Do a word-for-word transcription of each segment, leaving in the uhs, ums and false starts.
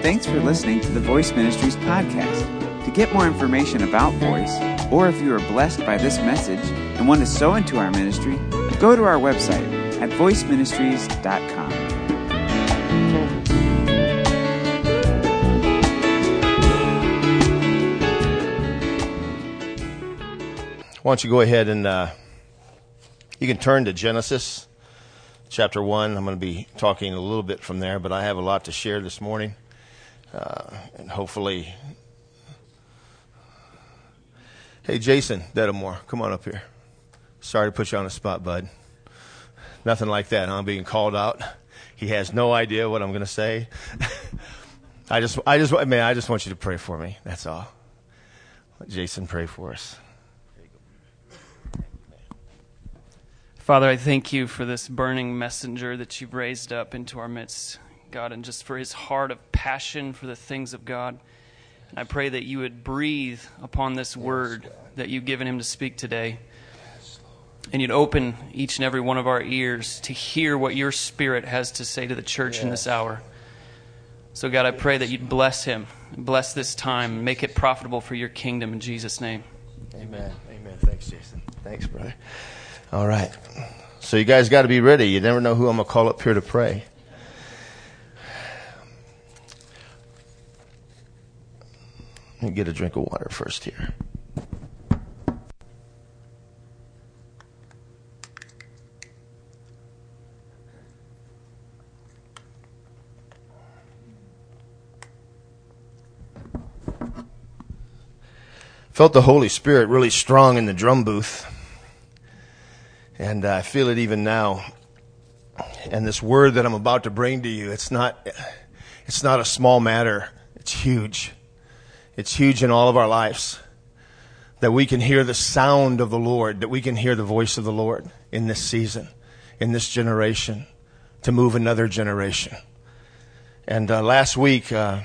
Thanks for listening to the Voice Ministries podcast. To get more information about Voice, or if you are blessed by this message and want to sow into our ministry, go to our website at voice ministries dot com. Why don't you go ahead and uh, you can turn to Genesis chapter one. I'm going to be talking a little bit from there, but I have a lot to share this morning. Uh, and hopefully... Hey, Jason Dedamore, come on up here. Sorry to put you on the spot, bud. Nothing like that. I'm being called out. He has no idea what I'm going to say. I just, I just, man, I just want you to pray for me. That's all. Let Jason pray for us. Father, I thank you for this burning messenger that you've raised up into our midst, God, and just for his heart of passion for the things of God. And I pray that you would breathe upon this word that you've given him to speak today. And you'd open each and every one of our ears to hear what your Spirit has to say to the church yes. in this hour. So God, I pray that you'd bless him, bless this time, make it profitable for your kingdom in Jesus' name. Amen. Amen. Thanks, Jason. Thanks, brother. All right. So you guys got to be ready. You never know who I'm going to call up here to pray. Let me get a drink of water first here. Felt the Holy Spirit really strong in the drum booth. And I feel it even now. And this word that I'm about to bring to you, it's not, it's not a small matter. It's huge. It's huge in all of our lives. That we can hear the sound of the Lord, that we can hear the voice of the Lord in this season, in this generation, to move another generation. And uh, last week, uh,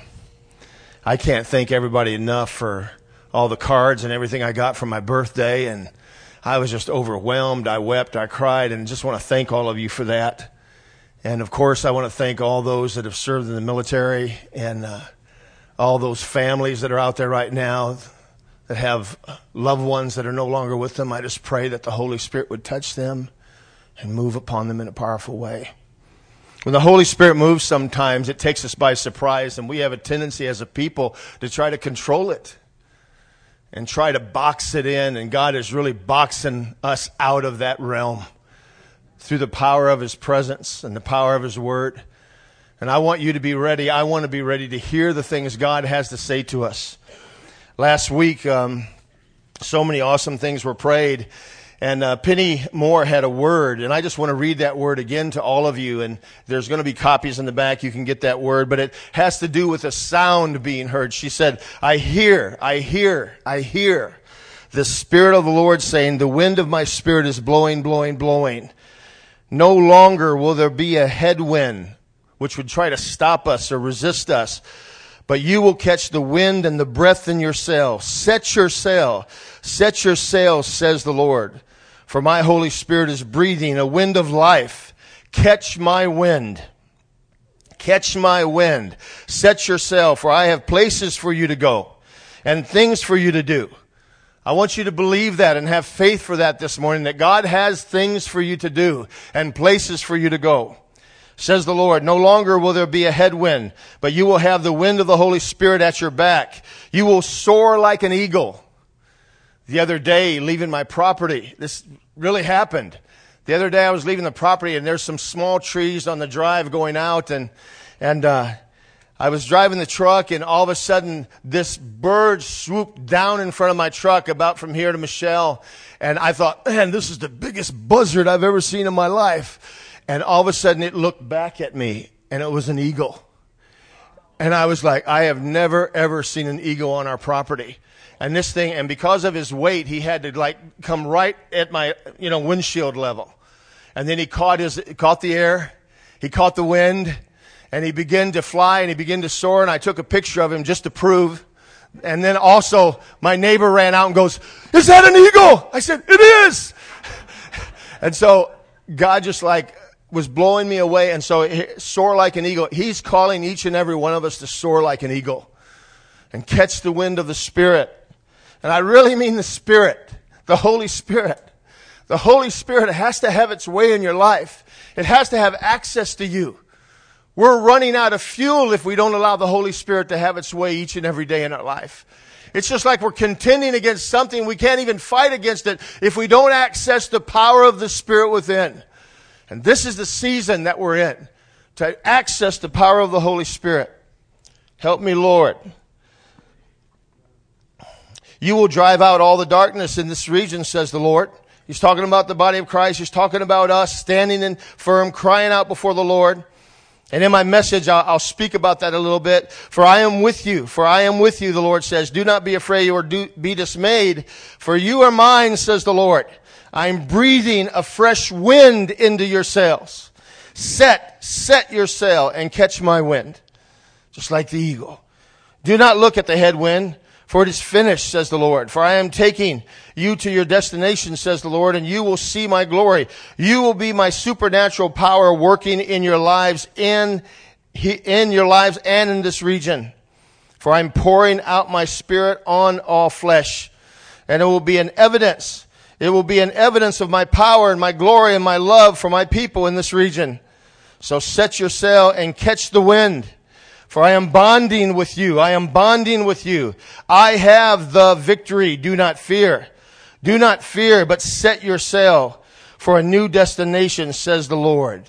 I can't thank everybody enough for all the cards and everything I got for my birthday, and I was just overwhelmed. I wept, I cried, and just want to thank all of you for that. And of course, I want to thank all those that have served in the military and uh, all those families that are out there right now that have loved ones that are no longer with them. I just pray that the Holy Spirit would touch them and move upon them in a powerful way. When the Holy Spirit moves sometimes, it takes us by surprise, and we have a tendency as a people to try to control it and try to box it in, and God is really boxing us out of that realm through the power of His presence and the power of His Word. And I want you to be ready. I want to be ready to hear the things God has to say to us. Last week, um, so many awesome things were prayed, and uh, Penny Moore had a word, and I just want to read that word again to all of you, and there's going to be copies in the back. You can get that word, but it has to do with a sound being heard. She said, I hear, I hear, I hear the Spirit of the Lord saying, the wind of my Spirit is blowing, blowing, blowing. No longer will there be a headwind which would try to stop us or resist us, but you will catch the wind and the breath in your sail. Set your sail. Set your sail, says the Lord. For my Holy Spirit is breathing a wind of life. Catch my wind. Catch my wind. Set your sail, for I have places for you to go and things for you to do. I want you to believe that and have faith for that this morning, that God has things for you to do and places for you to go. Says the Lord, no longer will there be a headwind, but you will have the wind of the Holy Spirit at your back. You will soar like an eagle. The other day, leaving my property, this really happened. The other day I was leaving the property, and there's some small trees on the drive going out, and and uh, I was driving the truck, and all of a sudden this bird swooped down in front of my truck about from here to Michelle, and I thought, man, this is the biggest buzzard I've ever seen in my life. And all of a sudden it looked back at me, and it was an eagle. And I was like, I have never, ever seen an eagle on our property. And this thing, and because of his weight, he had to like come right at my, you know, windshield level. And then he caught his, caught the air, he caught the wind, and he began to fly, and he began to soar, and I took a picture of him just to prove. And then also, my neighbor ran out and goes, is that an eagle? I said, it is. And so, God just like was blowing me away. And so soar like an eagle. He's calling each and every one of us to soar like an eagle and catch the wind of the Spirit. And I really mean the Spirit, the Holy Spirit. The Holy Spirit has to have its way in your life. It has to have access to you. We're running out of fuel if we don't allow the Holy Spirit to have its way each and every day in our life. It's just like we're contending against something. We can't even fight against it if we don't access the power of the Spirit within. And this is the season that we're in, to access the power of the Holy Spirit. Help me, Lord. You will drive out all the darkness in this region, says the Lord. He's talking about the body of Christ. He's talking about us standing in firm, crying out before the Lord. And in my message, I'll, I'll speak about that a little bit. For I am with you. For I am with you, the Lord says. Do not be afraid or do, be dismayed. For you are mine, says the Lord. I'm breathing a fresh wind into your sails. Set, set your sail and catch my wind. Just like the eagle. Do not look at the headwind, for it is finished, says the Lord. For I am taking you to your destination, says the Lord, and you will see my glory. You will be my supernatural power working in your lives, in, in your lives and in this region. For I'm pouring out my Spirit on all flesh, and it will be an evidence. It will be an evidence of my power and my glory and my love for my people in this region. So set your sail and catch the wind. For I am bonding with you. I am bonding with you. I have the victory. Do not fear. Do not fear, but set your sail for a new destination, says the Lord.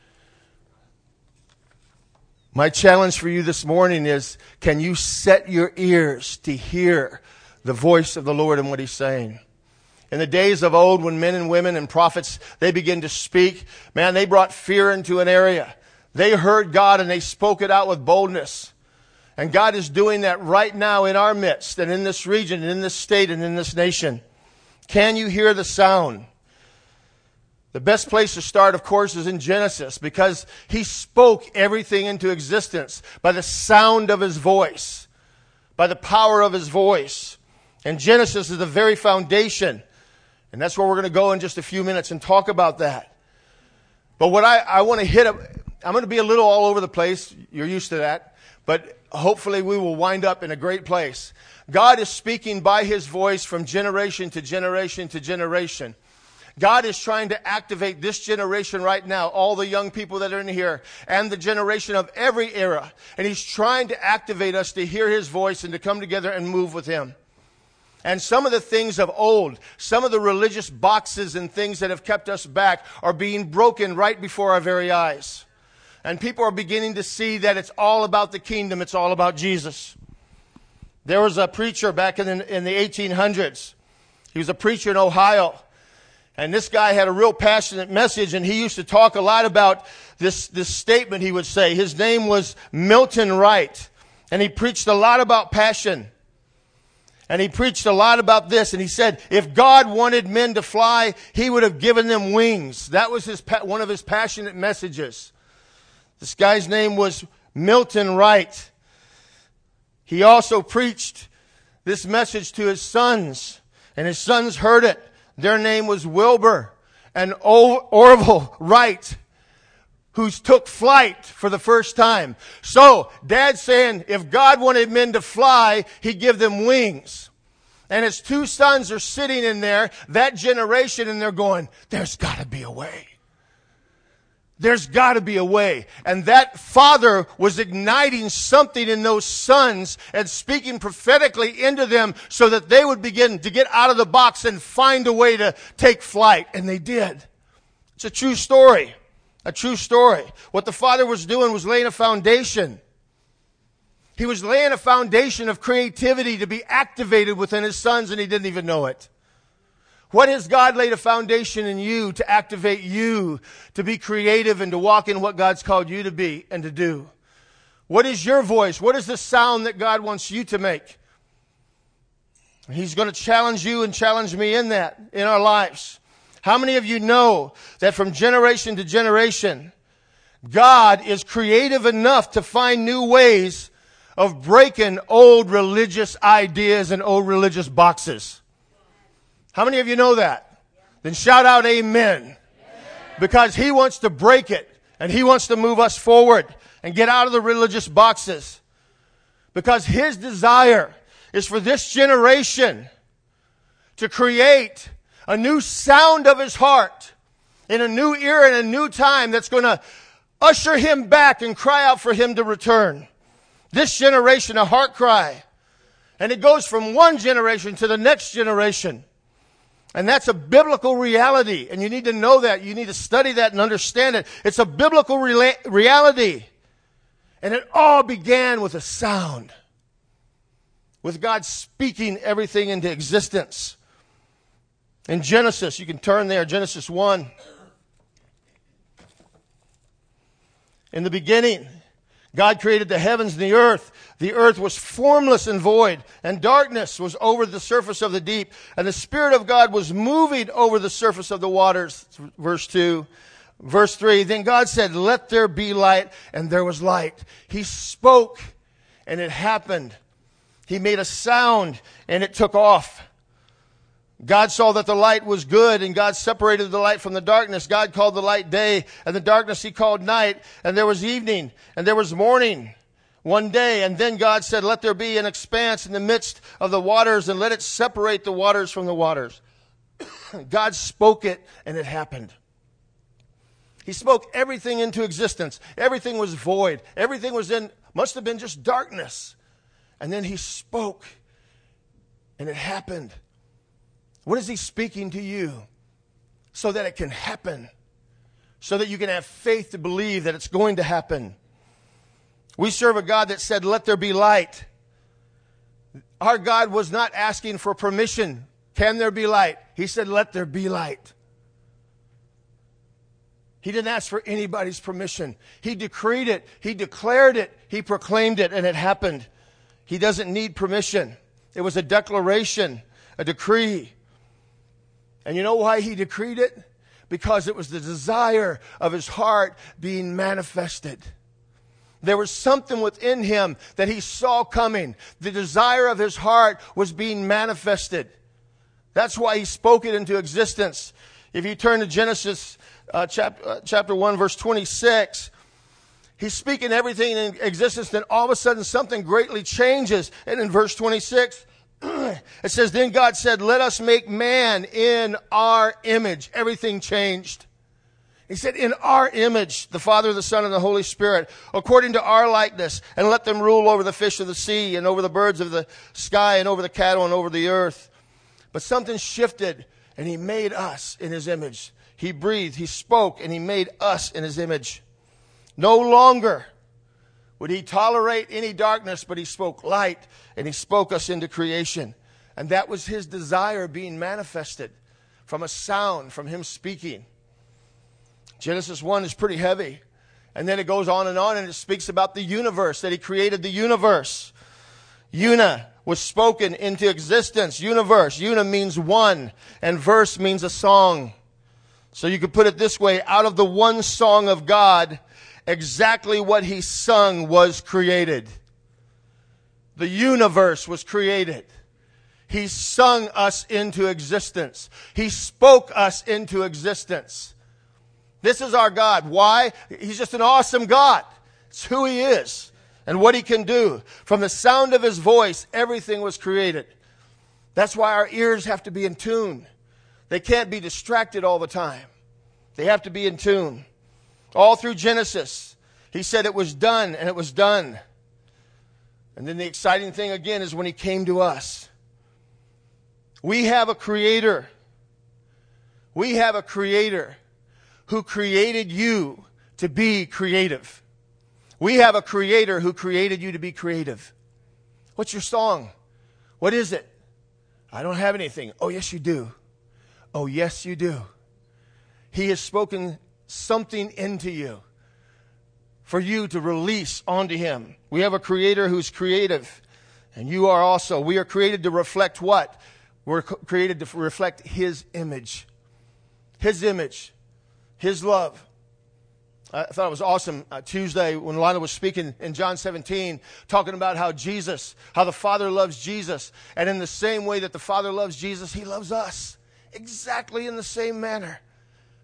My challenge for you this morning is, can you set your ears to hear the voice of the Lord and what He's saying? In the days of old, when men and women and prophets, they began to speak, man, they brought fear into an area. They heard God and they spoke it out with boldness. And God is doing that right now in our midst and in this region and in this state and in this nation. Can you hear the sound? The best place to start, of course, is in Genesis, because He spoke everything into existence by the sound of His voice, by the power of His voice. And Genesis is the very foundation. And that's where we're going to go in just a few minutes and talk about that. But what I, I want to hit up, I'm going to be a little all over the place. You're used to that. But hopefully we will wind up in a great place. God is speaking by His voice from generation to generation to generation. God is trying to activate this generation right now, all the young people that are in here, and the generation of every era. And He's trying to activate us to hear His voice and to come together and move with Him. And some of the things of old, some of the religious boxes and things that have kept us back are being broken right before our very eyes. And people are beginning to see that it's all about the kingdom. It's all about Jesus. There was a preacher back in the, in the eighteen hundreds. He was a preacher in Ohio. And this guy had a real passionate message, and he used to talk a lot about this, this statement he would say. His name was Milton Wright. And he preached a lot about passion. And he preached a lot about this. And he said, if God wanted men to fly, He would have given them wings. That was his one of His passionate messages. This guy's name was Milton Wright. He also preached this message to his sons. And his sons heard it. Their name was Wilbur and Orville Wright, who took flight for the first time. So, Dad's saying, if God wanted men to fly, He'd give them wings. And his two sons are sitting in there, that generation, and they're going, there's got to be a way. There's got to be a way. And that father was igniting something in those sons and speaking prophetically into them so that they would begin to get out of the box and find a way to take flight. And they did. It's a true story. A true story. What the father was doing was laying a foundation. He was laying a foundation of creativity to be activated within his sons, and he didn't even know it. What has God laid a foundation in you to activate you to be creative and to walk in what God's called you to be and to do? What is your voice? What is the sound that God wants you to make? He's going to challenge you and challenge me in that, in our lives. How many of you know that from generation to generation, God is creative enough to find new ways of breaking old religious ideas and old religious boxes? How many of you know that? Then shout out amen. Because He wants to break it. And He wants to move us forward and get out of the religious boxes. Because His desire is for this generation to create a new sound of His heart in a new era and a new time that's going to usher Him back and cry out for Him to return. This generation, a heart cry. And it goes from one generation to the next generation. And that's a biblical reality. And you need to know that. You need to study that and understand it. It's a biblical rela- reality. And it all began with a sound. With God speaking everything into existence. In Genesis, you can turn there, Genesis one. In the beginning, God created the heavens and the earth. The earth was formless and void, and darkness was over the surface of the deep. And the Spirit of God was moving over the surface of the waters. Verse two. Verse three, then God said, let there be light, and there was light. He spoke, and it happened. He made a sound, and it took off. God saw that the light was good, and God separated the light from the darkness. God called the light day, and the darkness He called night. And there was evening, and there was morning one day. And then God said, let there be an expanse in the midst of the waters, and let it separate the waters from the waters. God spoke it, and it happened. He spoke everything into existence. Everything was void. Everything was in, must have been just darkness. And then He spoke, and it happened. What is He speaking to you? So that it can happen. So that you can have faith to believe that it's going to happen. We serve a God that said, let there be light. Our God was not asking for permission. Can there be light? He said, let there be light. He didn't ask for anybody's permission. He decreed it. He declared it. He proclaimed it, and it happened. He doesn't need permission. It was a declaration, a decree. And you know why He decreed it? Because it was the desire of His heart being manifested. There was something within Him that He saw coming. The desire of His heart was being manifested. That's why He spoke it into existence. If you turn to Genesis uh, chapter, uh, chapter one, verse twenty-six, He's speaking everything in existence, then all of a sudden something greatly changes. And in verse twenty-six, it says, then God said, let us make man in our image. Everything changed. He said, in our image, the Father, the Son, and the Holy Spirit, according to our likeness, and let them rule over the fish of the sea, and over the birds of the sky, and over the cattle, and over the earth. But something shifted, and He made us in His image. He breathed, He spoke, and He made us in His image. No longer would He tolerate any darkness, but He spoke light, and He spoke us into creation. And that was His desire being manifested from a sound, from Him speaking. Genesis one is pretty heavy. And then it goes on and on, and it speaks about the universe, that He created the universe. Una was spoken into existence. Universe. Una means one, and verse means a song. So you could put it this way, out of the one song of God, exactly what He sung was created. The universe was created. He sung us into existence. He spoke us into existence. This is our God. Why? He's just an awesome God. It's who He is and what He can do. From the sound of His voice, everything was created. That's why our ears have to be in tune. They can't be distracted all the time. They have to be in tune. All through Genesis, He said it was done, and it was done. And then the exciting thing again is when He came to us. We have a Creator. We have a Creator who created you to be creative. We have a Creator who created you to be creative. What's your song? What is it? I don't have anything. Oh, yes, you do. Oh, yes, you do. He has spoken something into you for you to release onto Him. We have a Creator who's creative, and you are also. We are created to reflect what? We're created to reflect His image. His image. His love. I thought it was awesome uh, Tuesday when Lana was speaking in John seventeen, talking about how Jesus, how the Father loves Jesus. And in the same way that the Father loves Jesus, He loves us. Exactly in the same manner.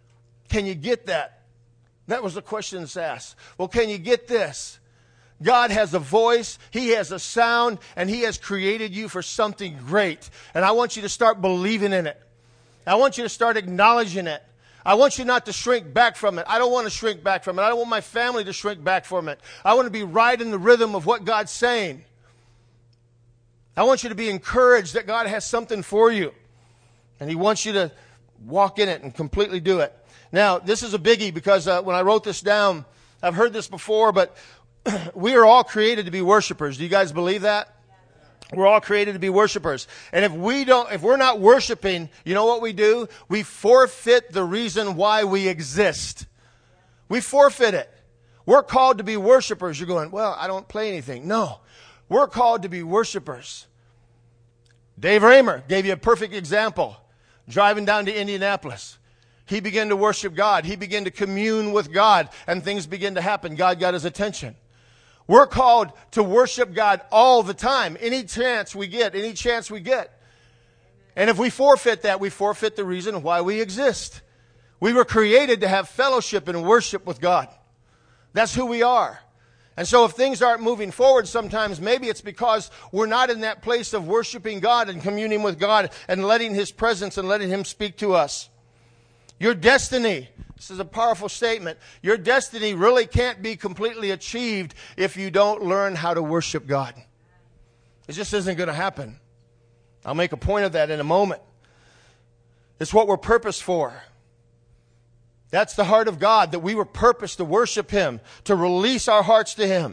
Can you get that? That was the question that's asked. Well, can you get this? God has a voice, He has a sound, and He has created you for something great. And I want you to start believing in it. I want you to start acknowledging it. I want you not to shrink back from it. I don't want to shrink back from it. I don't want my family to shrink back from it. I want to be right in the rhythm of what God's saying. I want you to be encouraged that God has something for you. And He wants you to walk in it and completely do it. Now, this is a biggie because uh, when I wrote this down, I've heard this before, but we are all created to be worshipers. Do you guys believe that? We're all created to be worshipers. And if we don't, if we're not worshiping, you know what we do? We forfeit the reason why we exist. We forfeit it. We're called to be worshipers. You're going, well, I don't play anything. No. We're called to be worshipers. Dave Raymer gave you a perfect example. Driving down to Indianapolis. He began to worship God. He began to commune with God. And things began to happen. God got his attention. We're called to worship God all the time. Any chance we get. Any chance we get. And if we forfeit that, we forfeit the reason why we exist. We were created to have fellowship and worship with God. That's who we are. And so if things aren't moving forward sometimes, maybe it's because we're not in that place of worshiping God and communing with God and letting His presence and letting Him speak to us. Your destiny, this is a powerful statement, your destiny really can't be completely achieved if you don't learn how to worship God. It just isn't going to happen. I'll make a point of that in a moment. It's what we're purposed for. That's the heart of God, that we were purposed to worship Him, to release our hearts to Him.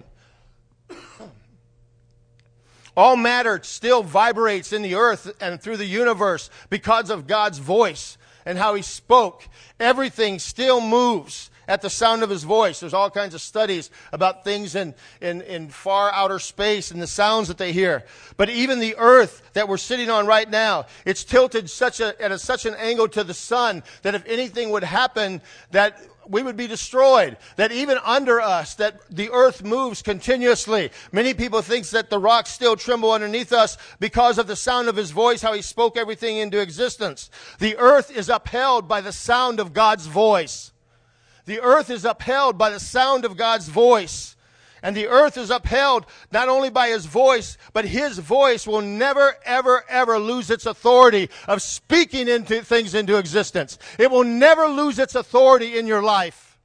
All matter still vibrates in the earth and through the universe because of God's voice and how He spoke. Everything still moves at the sound of His voice. There's all kinds of studies about things in, in, in far outer space and the sounds that they hear. But even the earth that we're sitting on right now, it's tilted such a, at a, such an angle to the sun that if anything would happen, that we would be destroyed. That even under us, that the earth moves continuously. Many people think that the rocks still tremble underneath us because of the sound of His voice, how He spoke everything into existence. The earth is upheld by the sound of God's voice. The earth is upheld by the sound of God's voice. And the earth is upheld not only by His voice, but His voice will never, ever, ever lose its authority of speaking into things into existence. It will never lose its authority in your life.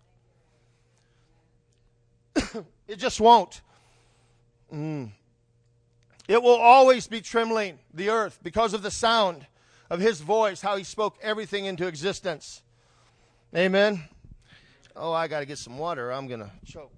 It just won't. Mm. It will always be trembling, the earth, because of the sound of His voice, how He spoke everything into existence. Amen. Oh, I got to get some water. I'm going to choke.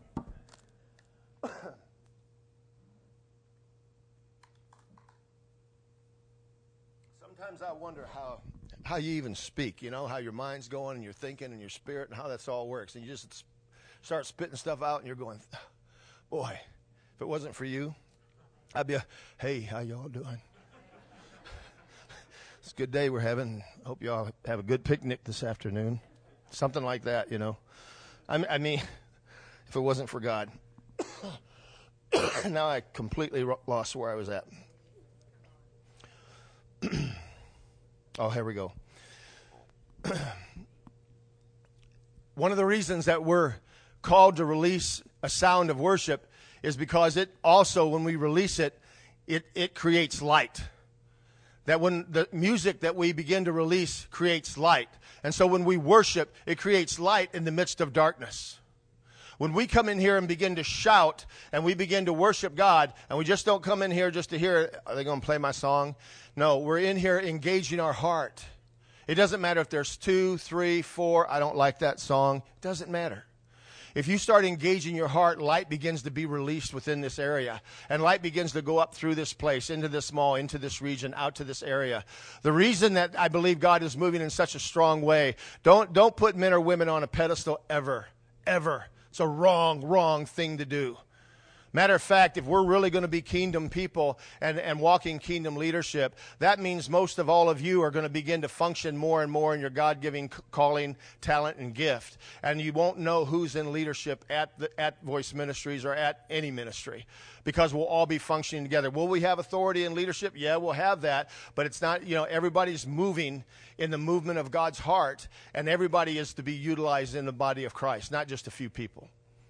Sometimes I wonder how how you even speak, you know, how your mind's going and you're thinking and your spirit and how that's all works. And you just start spitting stuff out and you're going, boy, if it wasn't for you, I'd be a, hey, how y'all doing? It's a good day we're having. I hope y'all have a good picnic this afternoon. Something like that, you know. I, I mean, if it wasn't for God. Now I completely lost where I was at. Oh, here we go. One of the reasons that we're called to release a sound of worship is because it also, when we release it, it, it creates light. That when the music that we begin to release creates light. And so when we worship, it creates light in the midst of darkness. When we come in here and begin to shout and we begin to worship God, and we just don't come in here just to hear, are they going to play my song? No, we're in here engaging our heart. It doesn't matter if there's two, three, four, I don't like that song. It doesn't matter. If you start engaging your heart, light begins to be released within this area. And light begins to go up through this place, into this mall, into this region, out to this area. The reason that I believe God is moving in such a strong way, don't, don't put men or women on a pedestal ever, ever. It's a wrong, wrong thing to do. Matter of fact, if we're really going to be kingdom people and, and walking kingdom leadership, that means most of all of you are going to begin to function more and more in your God-given calling, talent, and gift. And you won't know who's in leadership at the, at Voice Ministries or at any ministry, because we'll all be functioning together. Will we have authority and leadership? Yeah, we'll have that. But it's not, you know, everybody's moving in the movement of God's heart, and everybody is to be utilized in the body of Christ, not just a few people.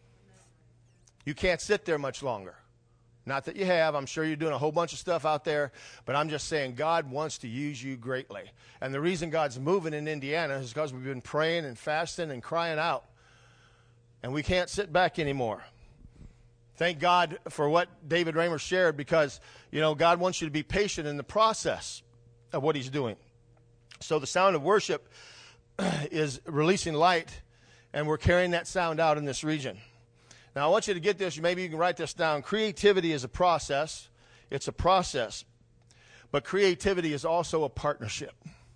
You can't sit there much longer. Not that you have. I'm sure you're doing a whole bunch of stuff out there. But I'm just saying God wants to use you greatly. And the reason God's moving in Indiana is because we've been praying and fasting and crying out. And we can't sit back anymore. Thank God for what David Raymer shared, because, you know, God wants you to be patient in the process of what he's doing. So the sound of worship is releasing light, and we're carrying that sound out in this region. Now, I want you to get this. Maybe you can write this down. Creativity is a process. It's a process. But creativity is also a partnership.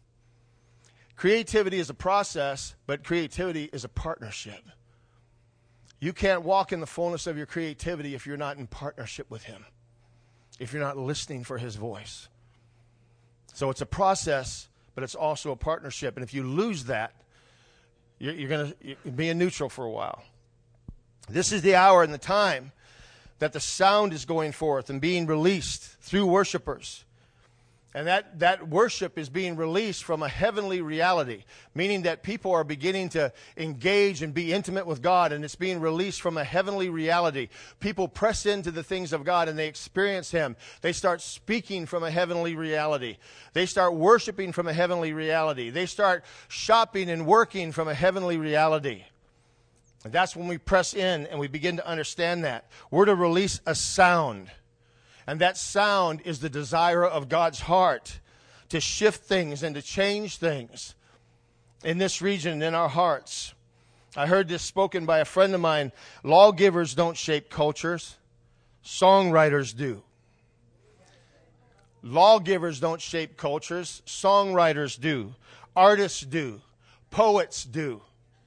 Creativity is a process, but creativity is a partnership. You can't walk in the fullness of your creativity if you're not in partnership with him, if you're not listening for his voice. So it's a process, but it's also a partnership. And if you lose that, you're, you're going to be in neutral for a while. This is the hour and the time that the sound is going forth and being released through worshipers. And that, that worship is being released from a heavenly reality, meaning that people are beginning to engage and be intimate with God, and it's being released from a heavenly reality. People press into the things of God and they experience him. They start speaking from a heavenly reality. They start worshiping from a heavenly reality. They start shopping and working from a heavenly reality. And that's when we press in and we begin to understand that. We're to release a sound. And that sound is the desire of God's heart to shift things and to change things in this region, in our hearts. I heard this spoken by a friend of mine. Lawgivers don't shape cultures. Songwriters do. Lawgivers don't shape cultures. Songwriters do. Artists do. Poets do.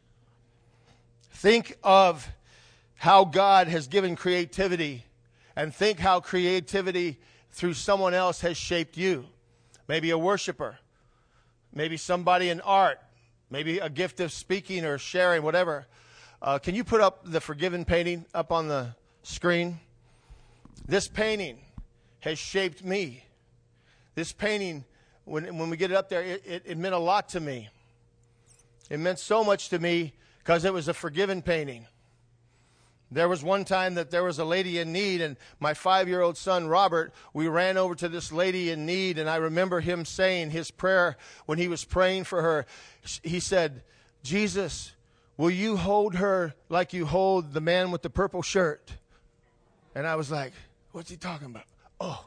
Think of how God has given creativity, and think how creativity through someone else has shaped you. Maybe a worshiper, maybe somebody in art, maybe a gift of speaking or sharing, whatever. Uh, can you put up the Forgiven painting up on the screen? This painting has shaped me. This painting, when, when we get it up there, it, it, it meant a lot to me. It meant so much to me, because it was a Forgiven painting. There was one time that there was a lady in need, and my five-year-old son, Robert, we ran over to this lady in need, and I remember him saying his prayer when he was praying for her. He said, Jesus, will you hold her like you hold the man with the purple shirt? And I was like, what's he talking about? Oh.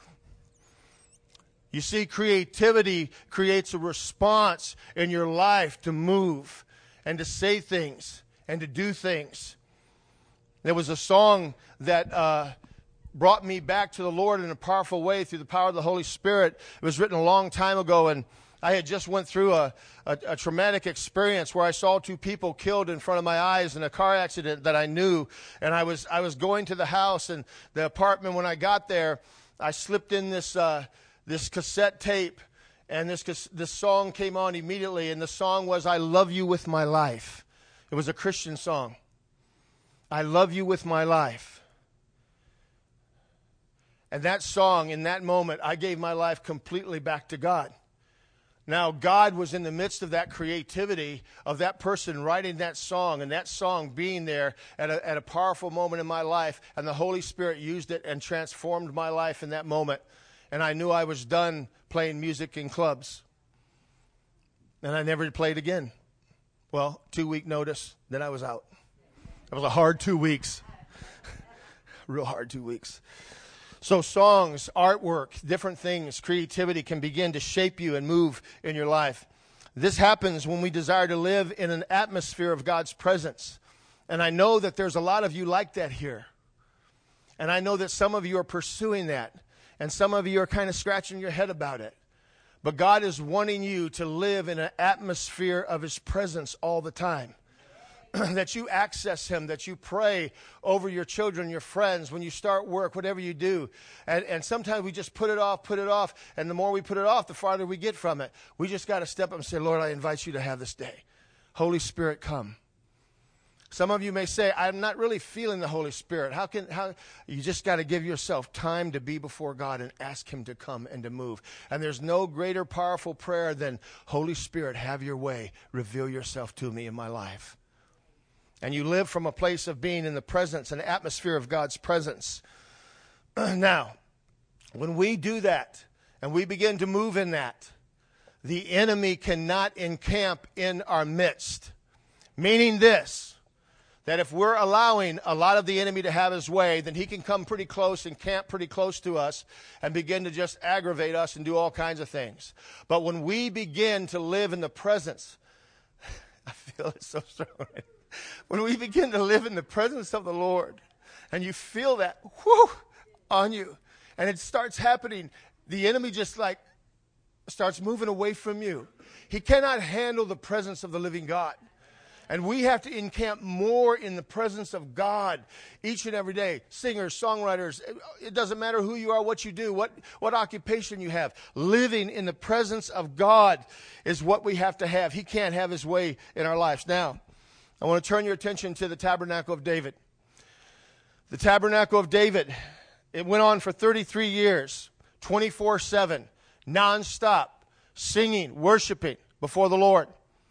You see, creativity creates a response in your life to move and to say things and to do things. There was a song that uh, brought me back to the Lord in a powerful way through the power of the Holy Spirit. It was written a long time ago, and I had just went through a, a, a traumatic experience where I saw two people killed in front of my eyes in a car accident that I knew. And I was I was going to the house and the apartment. When I got there, I slipped in this uh, this cassette tape. And this this song came on immediately, and the song was, I Love You With My Life. It was a Christian song. I love you with my life. And that song, in that moment, I gave my life completely back to God. Now, God was in the midst of that creativity of that person writing that song, and that song being there at a, at a powerful moment in my life, and the Holy Spirit used it and transformed my life in that moment. And I knew I was done playing music in clubs. And I never played again. Well, two-week notice, then I was out. It was a hard two weeks. Real hard two weeks. So songs, artwork, different things, creativity can begin to shape you and move in your life. This happens when we desire to live in an atmosphere of God's presence. And I know that there's a lot of you like that here. And I know that some of you are pursuing that. And some of you are kind of scratching your head about it. But God is wanting you to live in an atmosphere of His presence all the time. that you access Him, that you pray over your children, your friends, when you start work, whatever you do. And, and sometimes we just put it off, put it off, and the more we put it off, the farther we get from it. We just got to step up and say, Lord, I invite you to have this day. Holy Spirit, come. Some of you may say, I'm not really feeling the Holy Spirit. How can, how, you just got to give yourself time to be before God and ask Him to come and to move. And there's no greater powerful prayer than, Holy Spirit, have your way. Reveal yourself to me in my life. And you live from a place of being in the presence, an atmosphere of God's presence. Now, when we do that, and we begin to move in that, the enemy cannot encamp in our midst. Meaning this, that if we're allowing a lot of the enemy to have his way, then he can come pretty close and camp pretty close to us and begin to just aggravate us and do all kinds of things. But when we begin to live in the presence, I feel it so strong. When we begin to live in the presence of the Lord, and you feel that, whoo, on you, and it starts happening, the enemy just like starts moving away from you. He cannot handle the presence of the living God. And we have to encamp more in the presence of God each and every day. Singers, songwriters, it doesn't matter who you are, what you do, what, what occupation you have. Living in the presence of God is what we have to have. He can't have His way in our lives. Now, I want to turn your attention to the Tabernacle of David. The Tabernacle of David, it went on for thirty-three years, twenty-four seven, nonstop, singing, worshiping before the Lord.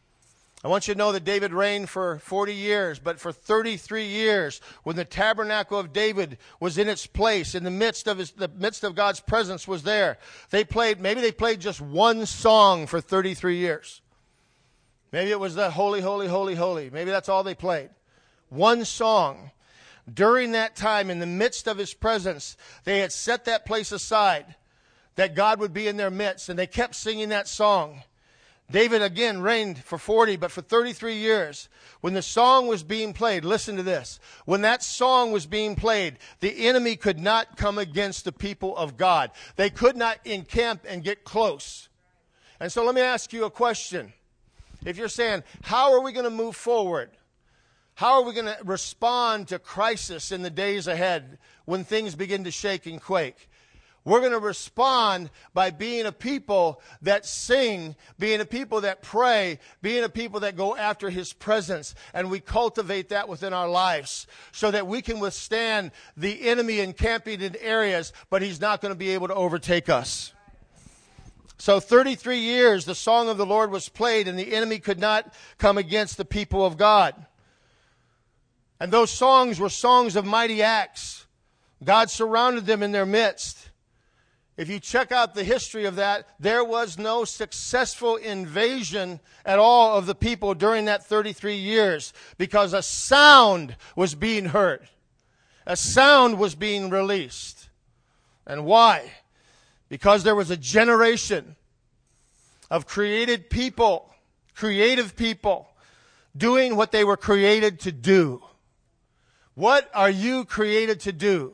I want you to know that David reigned for forty years, but for thirty-three years, when the Tabernacle of David was in its place, in the midst of his, the midst of God's presence was there, they played, maybe they played just one song for thirty-three years. Maybe it was the Holy, Holy, Holy, Holy. Maybe that's all they played. One song. During that time, in the midst of His presence, they had set that place aside, that God would be in their midst, and they kept singing that song. David again reigned for forty, but for thirty-three years. When the song was being played, listen to this. When that song was being played, the enemy could not come against the people of God. They could not encamp and get close. And so let me ask you a question. If you're saying, how are we going to move forward? How are we going to respond to crisis in the days ahead when things begin to shake and quake? We're going to respond by being a people that sing, being a people that pray, being a people that go after His presence. And we cultivate that within our lives so that we can withstand the enemy encamping in areas, but he's not going to be able to overtake us. So thirty-three years the song of the Lord was played, and the enemy could not come against the people of God. And those songs were songs of mighty acts. God surrounded them in their midst. If you check out the history of that, there was no successful invasion at all of the people during that thirty-three years because a sound was being heard. A sound was being released. And why? Because there was a generation of created people, creative people, doing what they were created to do. What are you created to do?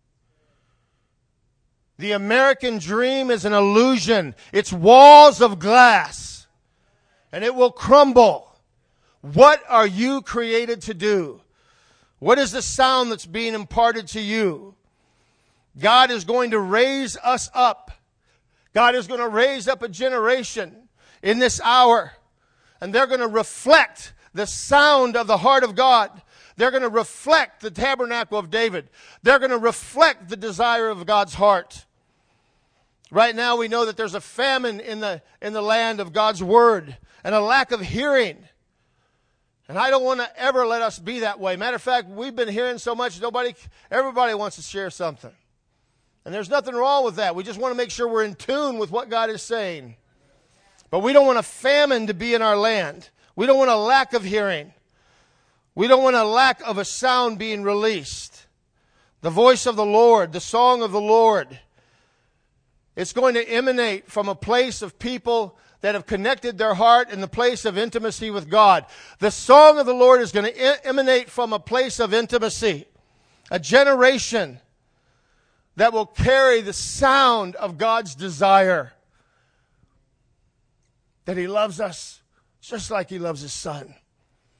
The American dream is an illusion. It's walls of glass, and it will crumble. What are you created to do? What is the sound that's being imparted to you? God is going to raise us up. God is going to raise up a generation in this hour, and they're going to reflect the sound of the heart of God. They're going to reflect the tabernacle of David. They're going to reflect the desire of God's heart. Right now we know that there's a famine in the, in the land of God's word and a lack of hearing. And I don't want to ever let us be that way. Matter of fact, we've been hearing so much, nobody, everybody wants to share something. And there's nothing wrong with that. We just want to make sure we're in tune with what God is saying. But we don't want a famine to be in our land. We don't want a lack of hearing. We don't want a lack of a sound being released. The voice of the Lord, the song of the Lord. It's going to emanate from a place of people that have connected their heart in the place of intimacy with God. The song of the Lord is going to emanate from a place of intimacy. A generation that will carry the sound of God's desire. That He loves us just like He loves His Son.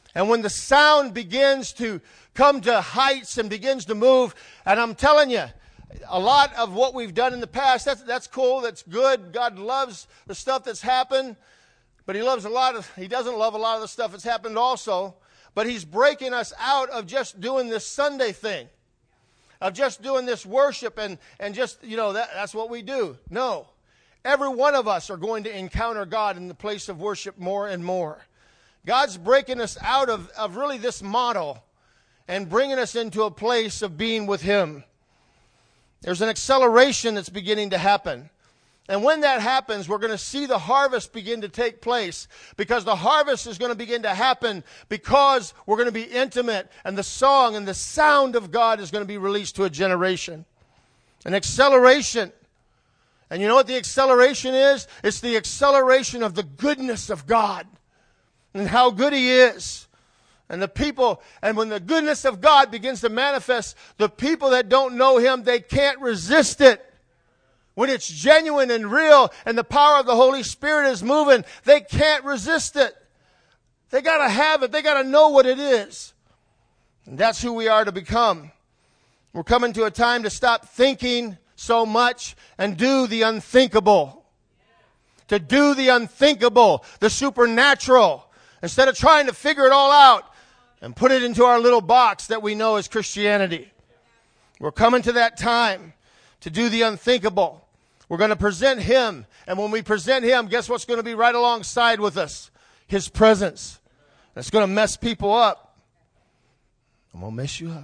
And when the sound begins to come to heights and begins to move, and I'm telling you, a lot of what we've done in the past, that's, that's cool, that's good. God loves the stuff that's happened, but He loves a lot of, He doesn't love a lot of the stuff that's happened also. But He's breaking us out of just doing this Sunday thing, of just doing this worship and, and just, you know, that, that's what we do. No. Every one of us are going to encounter God in the place of worship more and more. God's breaking us out of, of really this model and bringing us into a place of being with Him. There's an acceleration that's beginning to happen. And when that happens, we're going to see the harvest begin to take place, because the harvest is going to begin to happen because we're going to be intimate, and the song and the sound of God is going to be released to a generation. An acceleration. And you know what the acceleration is? It's the acceleration of the goodness of God and how good He is. And the people, and when the goodness of God begins to manifest, the people that don't know Him, they can't resist it. When it's genuine and real and the power of the Holy Spirit is moving, they can't resist it. They got to have it. They got to know what it is. And that's who we are to become. We're coming to a time to stop thinking so much and do the unthinkable. To do the unthinkable, the supernatural, instead of trying to figure it all out and put it into our little box that we know as Christianity. We're coming to that time to do the unthinkable. We're going to present Him. And when we present Him, guess what's going to be right alongside with us? His presence. It's going to mess people up. I'm going to mess you up.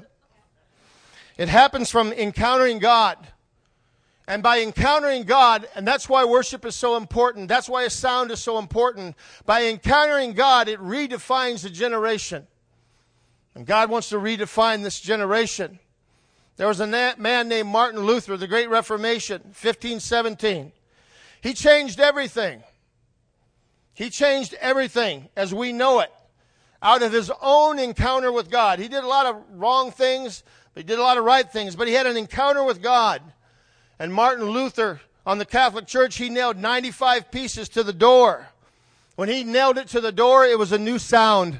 It happens from encountering God. And by encountering God, and that's why worship is so important. That's why a sound is so important. By encountering God, it redefines a generation. And God wants to redefine this generation. There was a man named Martin Luther, the Great Reformation, fifteen seventeen. He changed everything. He changed everything as we know it out of his own encounter with God. He did a lot of wrong things, but he did a lot of right things. But he had an encounter with God. And Martin Luther, on the Catholic Church, he nailed ninety-five pieces to the door. When he nailed it to the door, it was a new sound.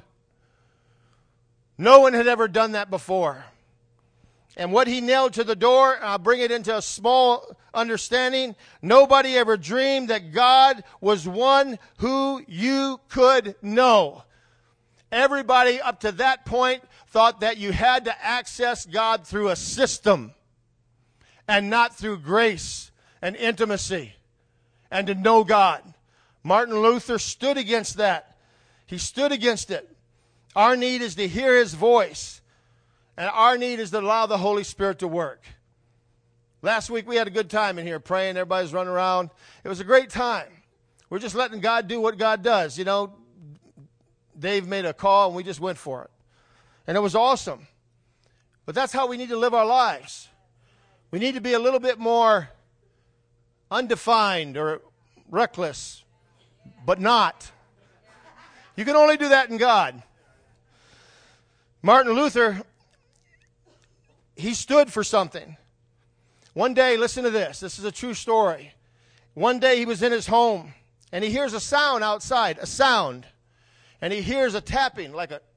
No one had ever done that before. And what he nailed to the door, I'll bring it into a small understanding. Nobody ever dreamed that God was one who you could know. Everybody up to that point thought that you had to access God through a system and not through grace and intimacy and to know God. Martin Luther stood against that. He stood against it. Our need is to hear His voice. And our need is to allow the Holy Spirit to work. Last week we had a good time in here praying. Everybody's running around. It was a great time. We're just letting God do what God does. You know, Dave made a call and we just went for it. And it was awesome. But that's how we need to live our lives. We need to be a little bit more undefined or reckless, but not. You can only do that in God. Martin Luther, he stood for something. One day, listen to this. This is a true story. One day he was in his home, and he hears a sound outside, a sound. And he hears a tapping, like a...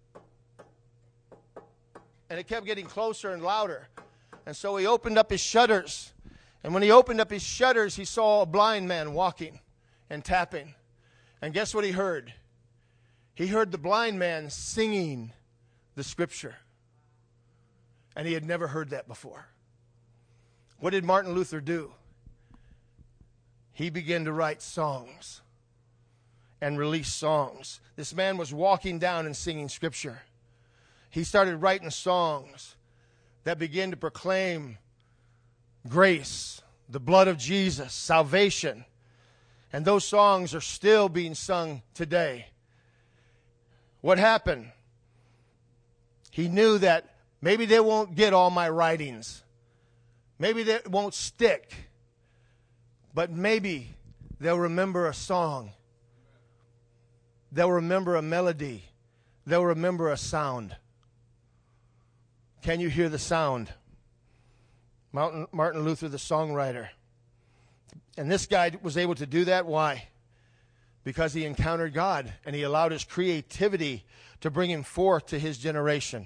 And it kept getting closer and louder. And so he opened up his shutters. And when he opened up his shutters, he saw a blind man walking and tapping. And guess what he heard? He heard the blind man singing the Scripture. And he had never heard that before. What did Martin Luther do? He began to write songs and release songs. This man was walking down and singing Scripture. He started writing songs that began to proclaim grace, the blood of Jesus, salvation. And those songs are still being sung today. What happened? He knew that maybe they won't get all my writings. Maybe they won't stick. But maybe they'll remember a song. They'll remember a melody. They'll remember a sound. Can you hear the sound? Martin, Martin Luther, the songwriter. And this guy was able to do that. Why? because he encountered God and he allowed his creativity to bring him forth to his generation.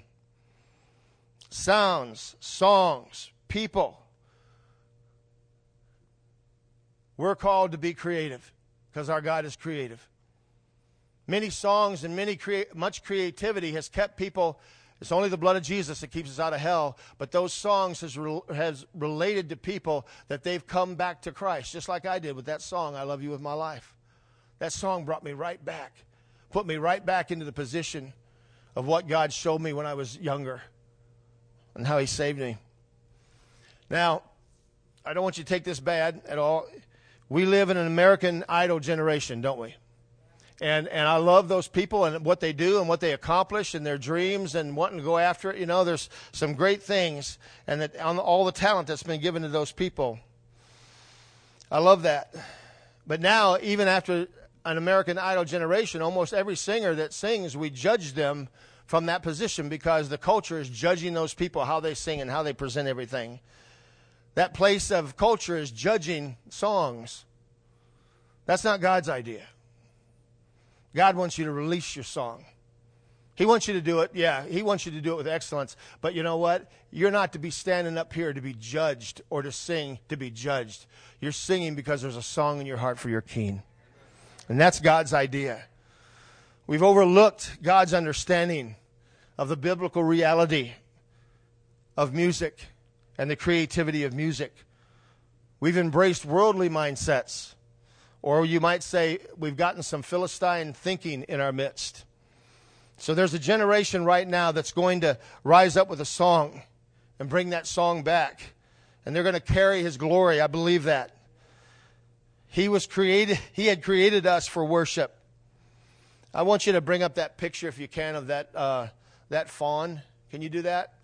Sounds, songs, people. We're called to be creative because our God is creative. Many songs and many crea- much creativity has kept people. It's only the blood of Jesus that keeps us out of hell. But those songs has, re- has related to people that they've come back to Christ, just like I did with that song, I Love You With My Life. That song brought me right back, put me right back into the position of what God showed me when I was younger and how he saved me. Now, I don't want you to take this bad at all. We live in an American Idol generation, don't we? And and I love those people and what they do and what they accomplish and their dreams and wanting to go after it. You know, there's some great things and that on all the talent that's been given to those people. I love that. But now, even after an American Idol generation, almost every singer that sings, we judge them from that position because the culture is judging those people, how they sing and how they present everything. That place of culture is judging songs. That's not God's idea. God wants you to release your song. He wants you to do it. Yeah, he wants you to do it with excellence. But you know what? You're not to be standing up here to be judged or to sing to be judged. You're singing because there's a song in your heart for your King. And that's God's idea. We've overlooked God's understanding of the biblical reality of music and the creativity of music. We've embraced worldly mindsets. Or you might say we've gotten some Philistine thinking in our midst. So there's a generation right now that's going to rise up with a song and bring that song back. And they're going to carry his glory. I believe that. He was created, he had created us for worship. I want you to bring up that picture, if you can, of that uh, that fawn. Can you do that?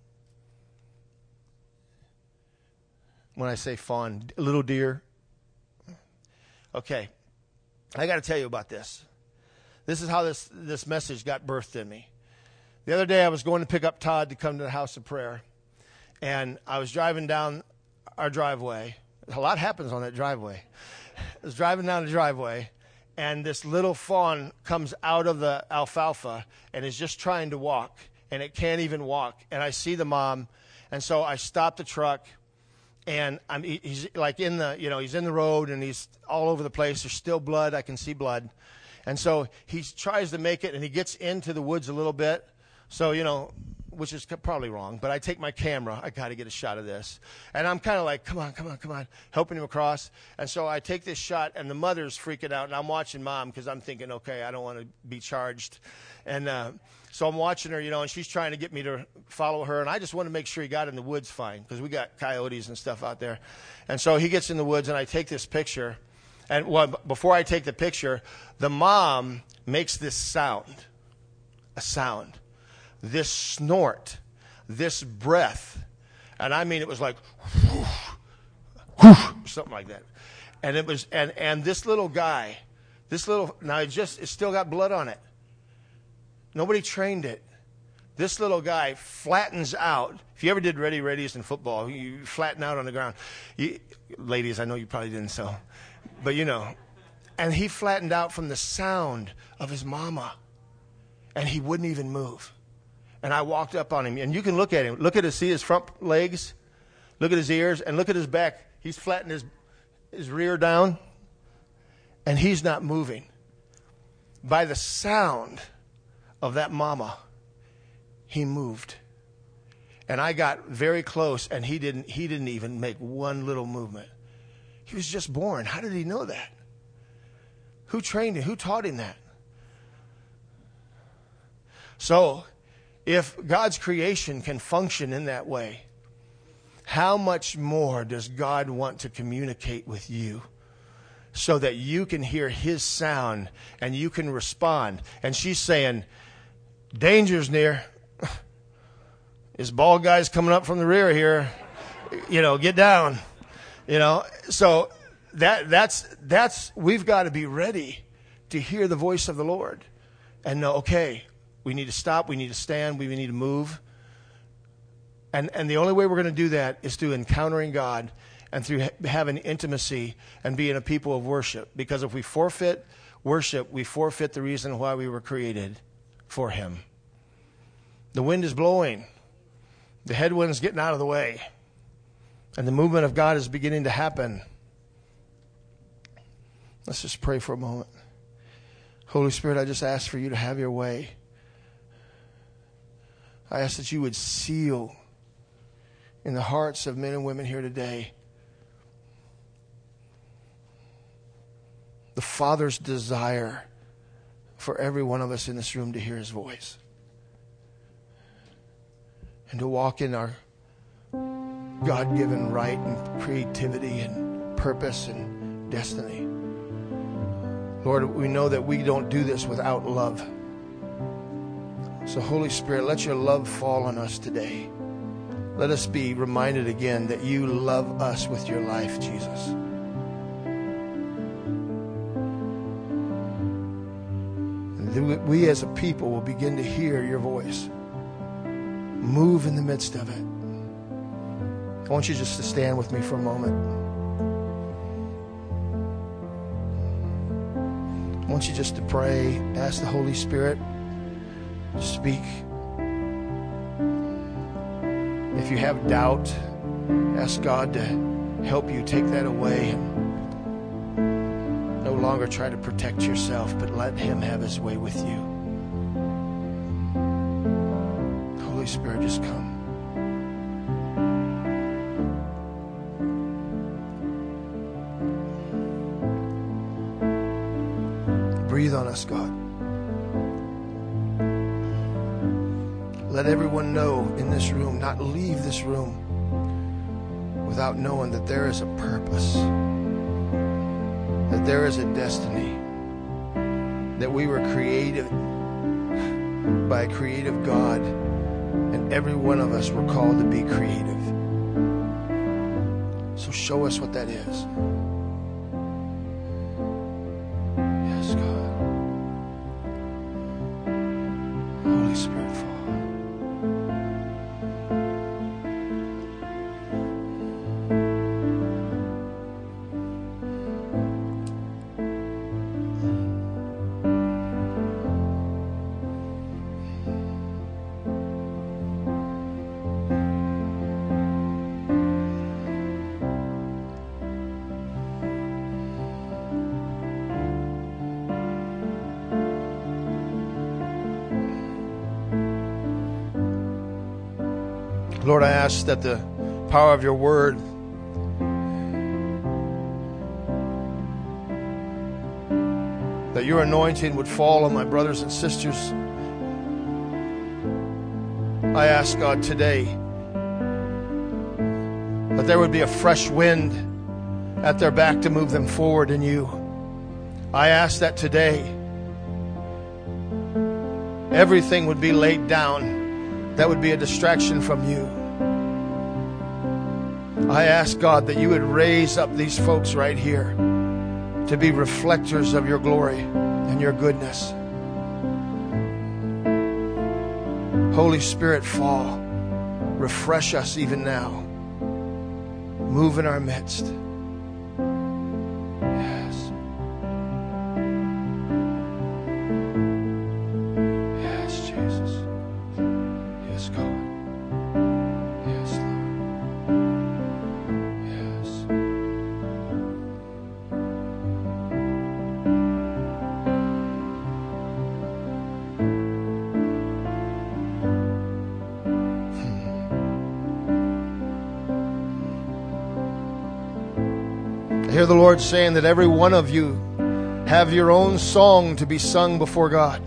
When I say fawn, little deer. Okay, I got to tell you about this. This is how this, this message got birthed in me. The other day I was going to pick up Todd to come to the house of prayer. And I was driving down our driveway. A lot happens on that driveway. I was driving down the driveway, and this little fawn comes out of the alfalfa and is just trying to walk, and it can't even walk. And I see the mom, and so I stop the truck. And I'm, he's like in the, you know, he's in the road and he's all over the place. There's still blood. I can see blood. And so he tries to make it and he gets into the woods a little bit. So, you know, which is probably wrong. But I take my camera. I got to get a shot of this. And I'm kind of like, come on, come on, come on, helping him across. And so I take this shot and the mother's freaking out. And I'm watching mom because I'm thinking, okay, I don't want to be charged. And uh, so I'm watching her, you know, and she's trying to get me to follow her. And I just want to make sure he got in the woods fine because we got coyotes and stuff out there. And so he gets in the woods and I take this picture. And well, before I take the picture, the mom makes this sound, a sound, this snort, this breath. And I mean, it was like, whoosh, whoosh, something like that. And it was, and, and this little guy, this little, now it just, it still got blood on it. Nobody trained it. This little guy flattens out. If you ever did ready readies in football, you flatten out on the ground. You, ladies, I know you probably didn't, so, but you know. And he flattened out from the sound of his mama. And he wouldn't even move. And I walked up on him, and you can look at him. Look at his, see his front legs? Look at his ears, and look at his back. He's flattened his, his rear down, and he's not moving. By the sound of that mama, he moved. And I got very close, and he didn't, he didn't even make one little movement. He was just born. How did he know that? Who trained him? Who taught him that? So, if God's creation can function in that way, how much more does God want to communicate with you so that you can hear his sound and you can respond? And she's saying, danger's near. This bald guy's coming up from the rear here. You know, get down. You know, so that that's that's we've got to be ready to hear the voice of the Lord and know, okay, we need to stop, we need to stand, we need to move. And and the only way we're going to do that is through encountering God and through having intimacy and being a people of worship. Because if we forfeit worship, we forfeit the reason why we were created, for Him. The wind is blowing. The headwind's getting out of the way. And the movement of God is beginning to happen. Let's just pray for a moment. Holy Spirit, I just ask for you to have your way. I ask that you would seal in the hearts of men and women here today the Father's desire for every one of us in this room to hear His voice and to walk in our God-given right and creativity and purpose and destiny. Lord, we know that we don't do this without love. So Holy Spirit, let your love fall on us today. Let us be reminded again that you love us with your life, Jesus. And we as a people will begin to hear your voice. Move in the midst of it. I want you just to stand with me for a moment. I want you just to pray. Ask the Holy Spirit to speak. If you have doubt, ask God to help you take that away and no longer try to protect yourself, but let Him have His way with you. Holy Spirit, just come. Breathe on us, God. Let everyone know in this room, not leave this room without knowing that there is a purpose, that there is a destiny, that we were created by a creative God, and every one of us were called to be creative. So show us what that is. Yes, God. Holy Spirit, fall. Lord, I ask that the power of your word that your anointing would fall on my brothers and sisters. I ask, God, today that there would be a fresh wind at their back to move them forward in you. I ask that today everything would be laid down that would be a distraction from you. I ask, God, that you would raise up these folks right here to be reflectors of your glory and your goodness. Holy Spirit, fall. Refresh us even now. Move in our midst. Yes. Yes, Jesus. Yes, God. Yes, Lord. Yes. I hear the Lord saying that every one of you have your own song to be sung before God.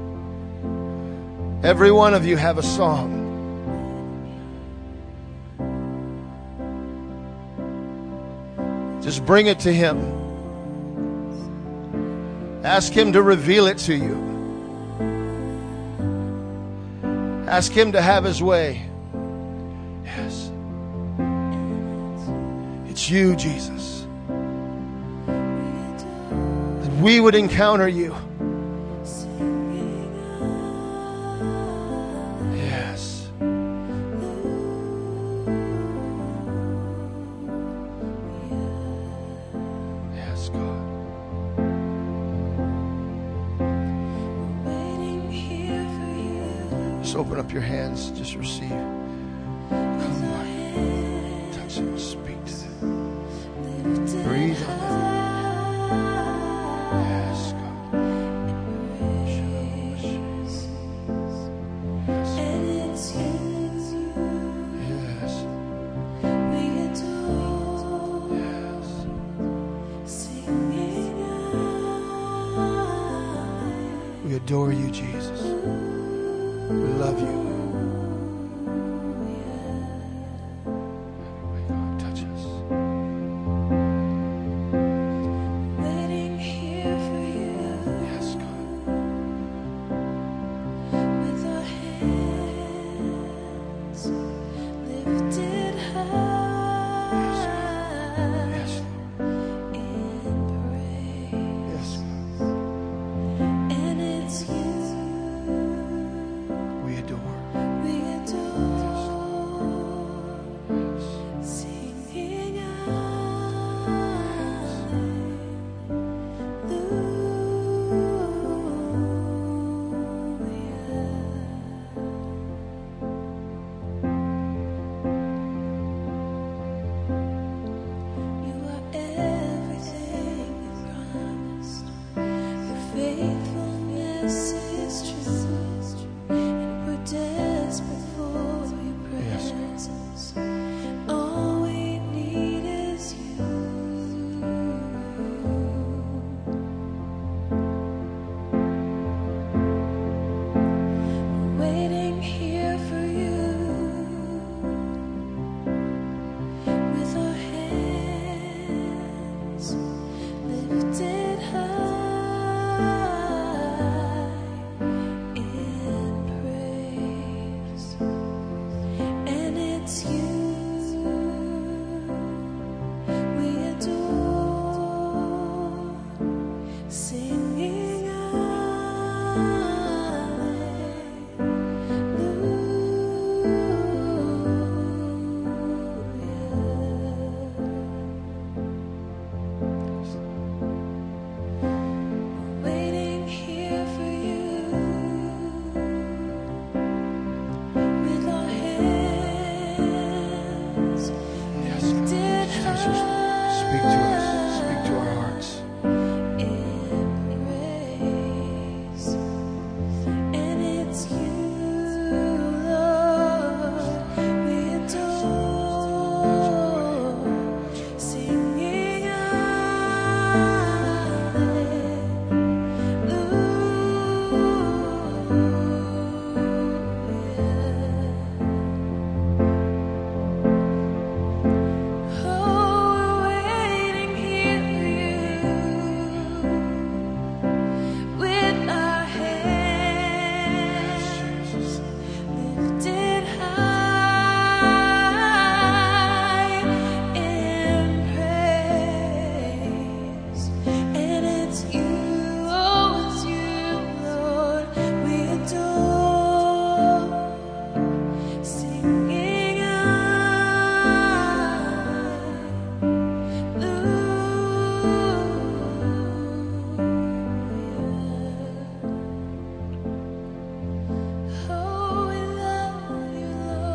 Every one of you have a song. Just bring it to Him. Ask Him to reveal it to you. Ask Him to have His way. Yes. It's you, Jesus. That we would encounter you. Yes. Yes, God. Just open up your hands. Just receive. Come, Lord. Touch them. Speak to them. Breathe on them. Yes, God. We adore you, Jesus. We love you. Touch us. Waiting here for you. Yes, God. With our hands lifted high Yes, Lord. in praise. Yes, God. And it's you We adore. we adore, singing Hallelujah. You are everything you promised. Your faithfulness is true, and we're desperate for your Yes, God. presence. All we need is you. Waiting here for you. With our hands lifted high in praise, and it's you we adore, singing Hallelujah. Waiting here for you. With our hands Yes, God. lifted Touch us. Speak to us. Speak to our hearts. in praise, and it's you, Lord, we adore, singing Hallelujah. Oh, we're waiting here for you. With our hands lifted high in praise, and it's you, oh, it's you, Lord, we adore, singing Hallelujah. Oh, we love you,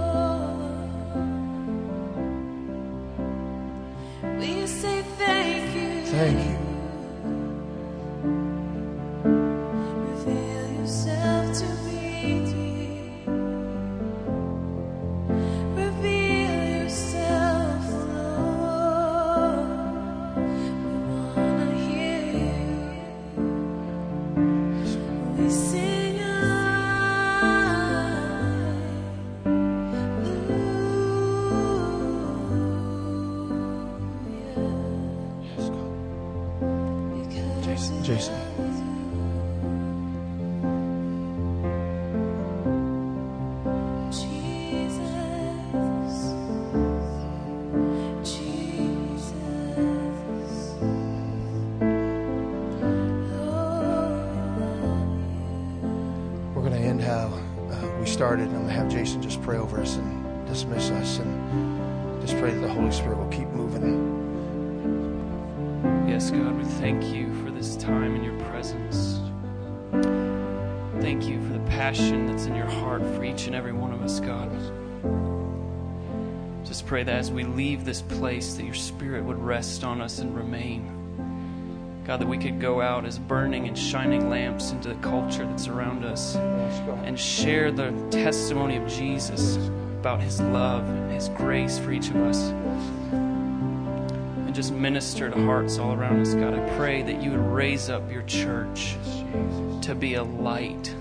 Lord. We say thank you. Thank you. Reveal yourself to me. Reveal yourself, Lord. We wanna hear you. We sing Hallelujah. Yes, God. Because Jason. it Jason. Jesus, Jesus, oh, we love you. We're going to end how uh, we started. I'm going to have Jason just pray over us and dismiss us, and just pray that the Holy Spirit will keep moving. Yes, God, we thank you for this time in your presence. Thank thank you for the passion that's in your heart for each and every one of us, God. Just pray that as we leave this place, that your Spirit would rest on us and remain. God, that we could go out as burning and shining lamps into the culture that's around us and share the testimony of Jesus about his love and his grace for each of us. And just minister to hearts all around us, God. I pray that you would raise up your church to be a light,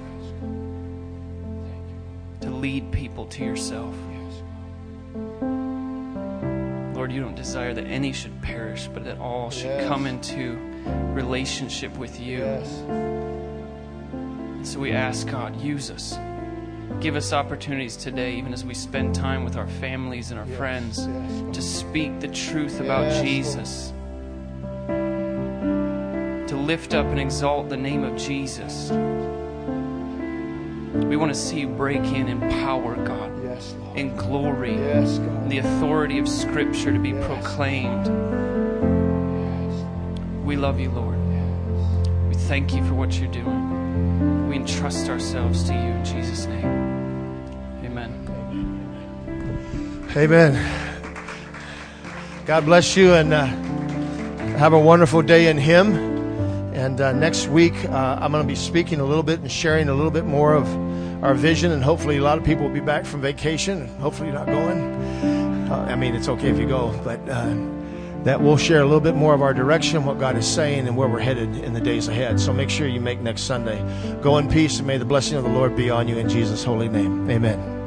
to lead people to yourself. Lord, you don't desire that any should perish, but that all should Yes. come into relationship with you. Yes. And so we ask, God, use us. Give us opportunities today, even as we spend time with our families and our Yes. friends, Yes. to speak the truth about Yes, Jesus, to lift up and exalt the name of Jesus. We want to see you break in in power, God, Yes, Lord. in glory, Yes, God. the authority of Scripture to be Yes. proclaimed. We love you, Lord. We thank you for what you're doing. We entrust ourselves to you in Jesus' name. Amen. Amen. God bless you, and uh, have a wonderful day in Him. And uh, next week, uh, I'm going to be speaking a little bit and sharing a little bit more of our vision, and hopefully a lot of people will be back from vacation. Hopefully you're not going. Uh, I mean, it's okay if you go, but uh, that we'll share a little bit more of our direction, what God is saying, and where we're headed in the days ahead. So make sure you make next Sunday. Go in peace, and may the blessing of the Lord be on you in Jesus' holy name. Amen.